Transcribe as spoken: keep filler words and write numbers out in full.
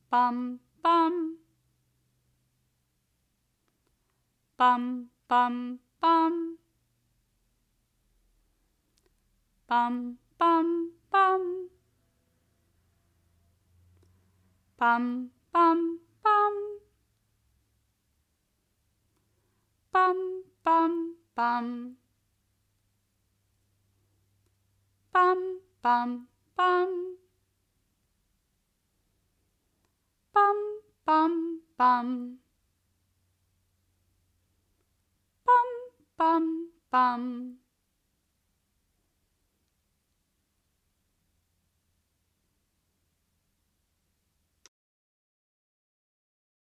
bum, bum. Bum, bum, bum. Bum, bum, bum. Bum, bum, bum. Bum, bum, bum. Bum, bum, bum. Bum, bum, bum. Bum, bum, bum.